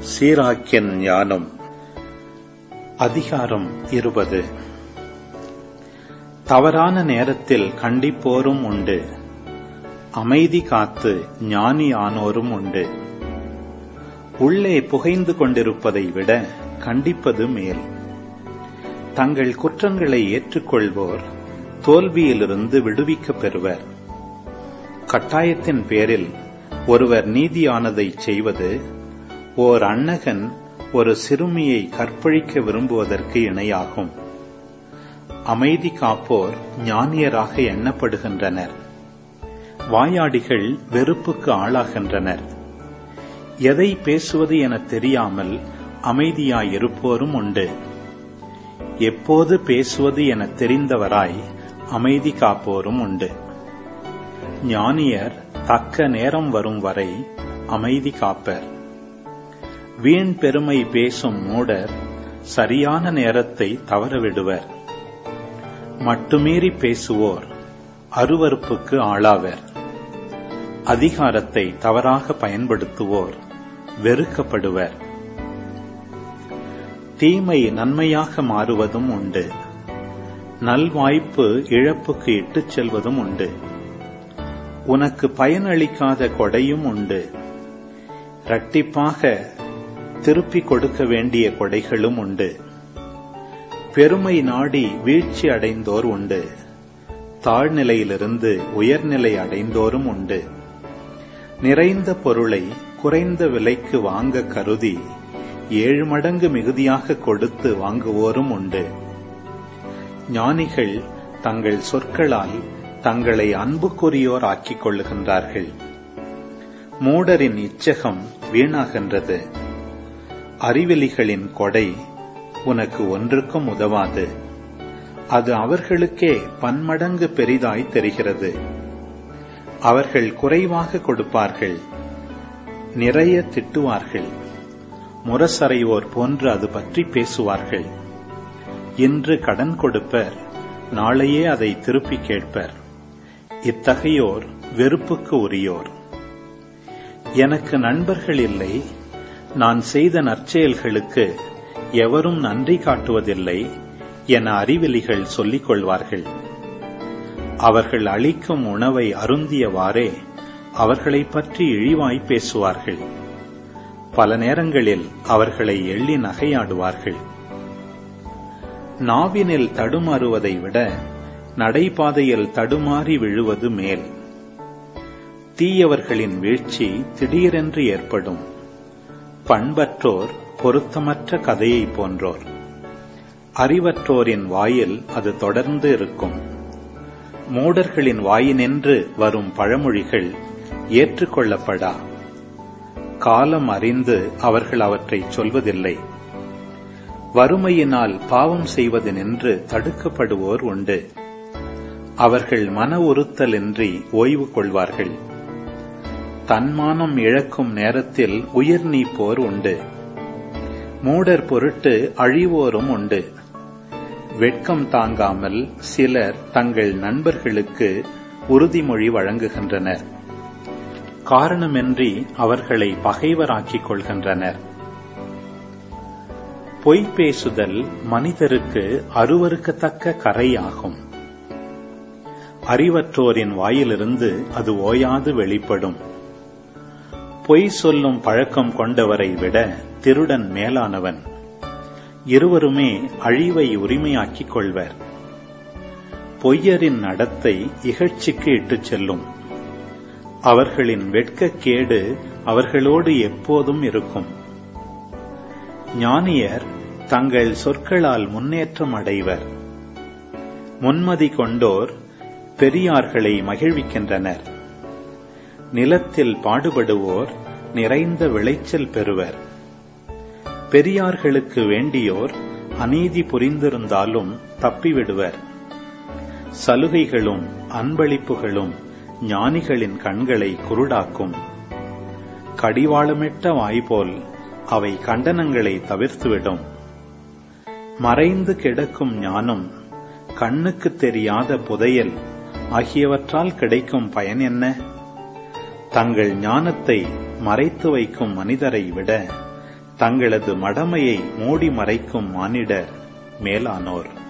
சீராக்கியன் ஞானம். அதிகாரம் 20. தவறான நேரத்தில் கண்டிப்போரும் உண்டு, அமைதி காத்து ஞானி ஆனோரும் உண்டு. உள்ளே புகைந்து கொண்டிருப்பதை விட கண்டிப்பது மேல். தங்கள் குற்றங்களை ஏற்றுக்கொள்வோர் தோல்வியிலிருந்து விடுவிக்கப் பெறுவர். கட்டாயத்தின் பேரில் ஒருவர் நீதியானதை செய்வது ஓர் அன்னகன் ஒரு சிறுமியை கற்பழிக்க விரும்புவதற்கு இணையாகும். அமைதி காப்போர் ஞானியராக எண்ணப்படுகின்றனர். வாயாடிகள் வெறுப்புக்கு ஆளாகின்றனர். எதை பேசுவது என தெரியாமல் அமைதியாயிருப்போரும் உண்டு. எப்போது பேசுவது என தெரிந்தவராய் அமைதி காப்போரும் உண்டு. ஞானியர் தக்க நேரம் வரும் வரை அமைதி காப்பர். வீண் பெருமை பேசும் மூடர் சரியான நேரத்தை தவறவிடுவர். மட்டுமீறி பேசுவோர் அருவருப்புக்கு ஆளாவர். அதிகாரத்தை தவறாக பயன்படுத்துவோர் வெறுக்கப்படுவர். தீமை நன்மையாக மாறுவதும் உண்டு. நல்வாய்ப்பு இழப்புக்கு இட்டுச் செல்வதும் உண்டு. உனக்கு பயனளிக்காத கொடையும் உண்டு. இரட்டிப்பாக திருப்பிக் கொடுக்க வேண்டிய கொடைகளும் உண்டு. பெருமை நாடி வீழ்ச்சி அடைந்தோர் உண்டு. தாழ்நிலையிலிருந்து உயர்நிலை அடைந்தோரும் உண்டு. நிறைந்த பொருளை குறைந்த விலைக்கு வாங்க கருதி 7 மடங்கு மிகுதியாக கொடுத்து வாங்குவோரும் உண்டு. ஞானிகள் தங்கள் சொற்களால் தங்களை அன்புக்குரியோர் ஆக்கிக் கொள்ளுகின்றார்கள். மூடரின் இச்சகம் வீணாகின்றது. அறிவெளிகளின் கொடை உனக்கு ஒன்றுக்கும் உதவாது. அது அவர்களுக்கே பன்மடங்கு பெரிதாய் தெரிகிறது. அவர்கள் குறைவாக கொடுப்பார்கள், நிறைய திட்டுவார்கள். முரசறையோர் போன்று அது பற்றி பேசுவார்கள். இன்று கடன் கொடுப்பர், நாளையே அதை திருப்பி கேட்பர். இத்தகையோர் வெறுப்புக்கு உரியோர். எனக்கு நண்பர்கள் இல்லை, நான் செய்த நற்செயல்களுக்கு எவரும் நன்றி காட்டுவதில்லை என அறிவெளிகள் சொல்லிக் கொள்வார்கள். அவர்கள் அளிக்கும் உணவை அருந்தியவாறே அவர்களைப் பற்றி இழிவாய் பேசுவார்கள். பல நேரங்களில் அவர்களை எள்ளி நகையாடுவார்கள். நாவினில் தடுமாறுவதை விட நடைபாதையில் தடுமாறி விழுவது மேல். தீயவர்களின் வீழ்ச்சி திடீரென்று ஏற்படும். பண்பற்றோர் பொருத்தமற்ற கதையை போன்றோர். அறிவற்றோரின் வாயில் அது தொடர்ந்து இருக்கும். மூடர்களின் வாயினின்று வரும் பழமொழிகள் ஏற்றுக்கொள்ளப்படா. காலம் அறிந்து அவர்கள் அவற்றை சொல்வதில்லை. வறுமையினால் பாவம் செய்வது நின்று தடுக்கப்படுவோர் உண்டு. அவர்கள் மன உறுத்தலின்றி ஓய்வு கொள்வார்கள். தன்மானம் இழக்கும் நேரத்தில் உயிர் நீப்போர் உண்டு. மூடர் பொருட்டு அழிவோரும் உண்டு. வெட்கம் தாங்காமல் சிலர் தங்கள் நண்பர்களுக்கு உறுதிமொழி வழங்குகின்றனர். காரணமின்றி அவர்களை பகைவராக்கிக் கொள்கின்றனர். பொய் பேசுதல் மனிதருக்கு அருவருக்கத்தக்க கரையாகும். அறிவற்றோரின் வாயிலிருந்து அது ஓயாது வெளிப்படும். பொய் சொல்லும் பழக்கம் கொண்டவரை விட திருடன் மேலானவன். இருவருமே அழிவை உரிமையாக்கிக் கொள்வர். பொய்யரின் நடத்தை இகழ்ச்சிக்கு இட்டுச் செல்லும். அவர்களின் வெட்கக்கேடு அவர்களோடு எப்போதும் இருக்கும். ஞானியர் தங்கள் சொற்களால் முன்னேற்றம் அடைவர். முன்மதி கொண்டோர் பெரியார்களை மகிழ்விக்கின்றனர். நிலத்தில் பாடுபடுவோர் நிறைந்த விளைச்சல் பெறுவர். பெரியார்களுக்கு வேண்டியோர் அநீதி புரிந்திருந்தாலும் தப்பிவிடுவர். சலுகைகளும் அன்பளிப்புகளும் ஞானிகளின் கண்களை குருடாக்கும். கடிவாளமிட்ட வாய்போல் அவை கண்டனங்களை தவிர்த்துவிடும். மறைந்து கிடக்கும் ஞானம், கண்ணுக்கு தெரியாத புதையல் ஆகியவற்றால் கிடைக்கும் பயன் என்ன? தங்கள் ஞானத்தை மறைத்து வைக்கும் மனிதரை விட தங்களது மடமையை மூடி மறைக்கும் மானிடர் மேலானோர்.